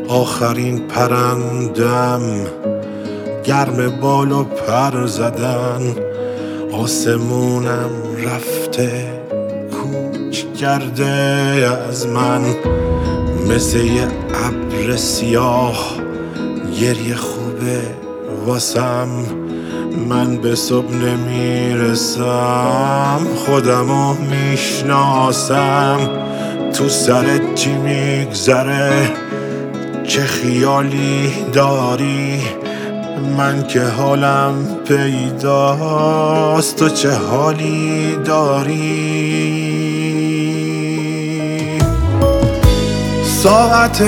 آخرین پرندم گرم بال و پر زدن، آسمونم رفته کوچ کرده از من، مثل یه ابر سیاه گریه خوبه واسم. من به صبح نمیرسم، خودمو میشناسم، تو سرت چی میگذره، چه خیالی داری، من که حالم پیداست، تو چه حالی داری. ساعت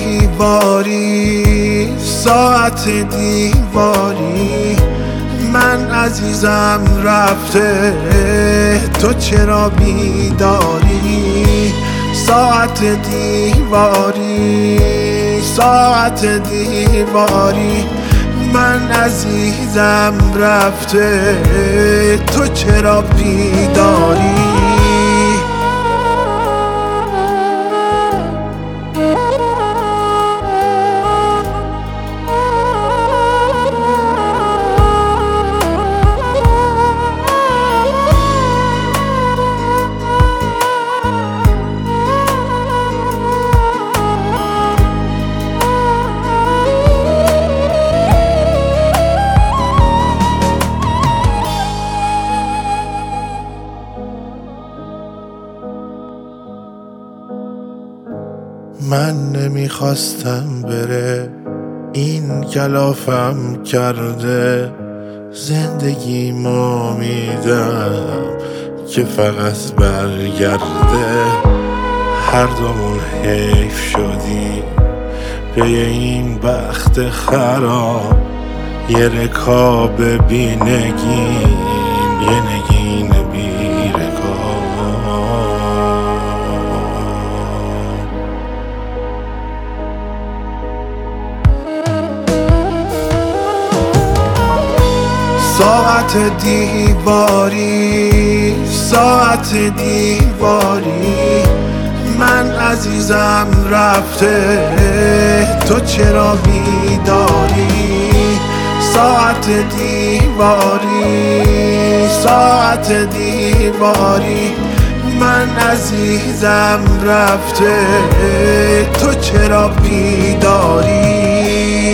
دیواری، ساعت دیواری، من عزیزم رفته، تو چرا بیداری؟ ساعت دیواری، ساعت دیواری، من عزیزم رفته، تو چرا بیداری؟ من نمیخواستم بره، این کلافم کرده، زندگیمو میدم که فقط برگرده. هر دومون حیف شدیم به این بخت خراب، یه رکاب بی نگین، یه نگین بی رکاب. ساعت دیواری، ساعت دیواری، من عزیزم رفته، تو چرا بیداری؟ ساعت دیواری، ساعت دیواری، من عزیزم رفته، تو چرا بیداری؟